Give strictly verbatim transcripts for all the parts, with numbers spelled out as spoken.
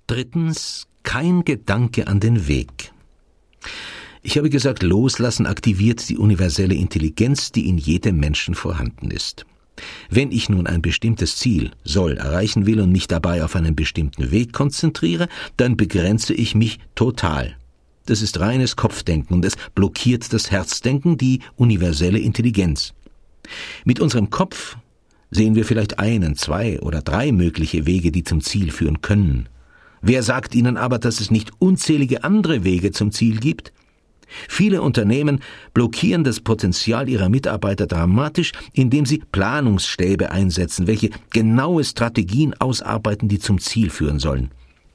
Drittens, kein Gedanke an den Weg. Ich habe gesagt, Loslassen aktiviert die universelle Intelligenz, die in jedem Menschen vorhanden ist. Wenn ich nun ein bestimmtes Ziel, Soll, erreichen will und mich dabei auf einen bestimmten Weg konzentriere, dann begrenze ich mich total. Das ist reines Kopfdenken und es blockiert das Herzdenken, die universelle Intelligenz. Mit unserem Kopf sehen wir vielleicht einen, zwei oder drei mögliche Wege, die zum Ziel führen können. Wer sagt Ihnen aber, dass es nicht unzählige andere Wege zum Ziel gibt? Viele Unternehmen blockieren das Potenzial ihrer Mitarbeiter dramatisch, indem sie Planungsstäbe einsetzen, welche genaue Strategien ausarbeiten, die zum Ziel führen sollen.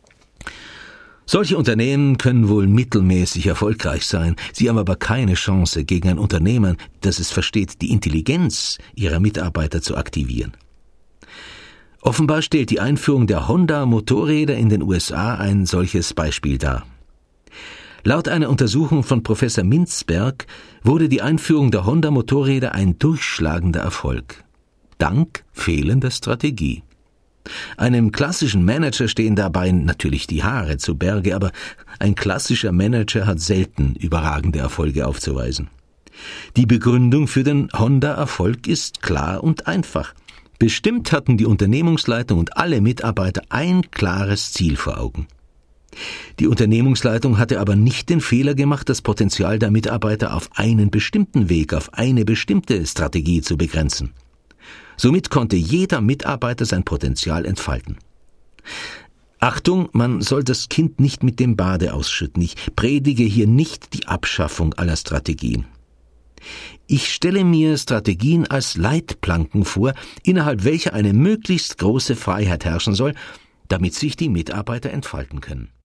Solche Unternehmen können wohl mittelmäßig erfolgreich sein, sie haben aber keine Chance gegen ein Unternehmen, das es versteht, die Intelligenz ihrer Mitarbeiter zu aktivieren. Offenbar stellt die Einführung der Honda-Motorräder in den U S A ein solches Beispiel dar. Laut einer Untersuchung von Professor Mintzberg wurde die Einführung der Honda-Motorräder ein durchschlagender Erfolg. Dank fehlender Strategie. Einem klassischen Manager stehen dabei natürlich die Haare zu Berge, aber ein klassischer Manager hat selten überragende Erfolge aufzuweisen. Die Begründung für den Honda-Erfolg ist klar und einfach. Bestimmt hatten die Unternehmungsleitung und alle Mitarbeiter ein klares Ziel vor Augen. Die Unternehmungsleitung hatte aber nicht den Fehler gemacht, das Potenzial der Mitarbeiter auf einen bestimmten Weg, auf eine bestimmte Strategie zu begrenzen. Somit konnte jeder Mitarbeiter sein Potenzial entfalten. Achtung, man soll das Kind nicht mit dem Bade ausschütten. Ich predige hier nicht die Abschaffung aller Strategien. Ich stelle mir Strategien als Leitplanken vor, innerhalb welcher eine möglichst große Freiheit herrschen soll, damit sich die Mitarbeiter entfalten können.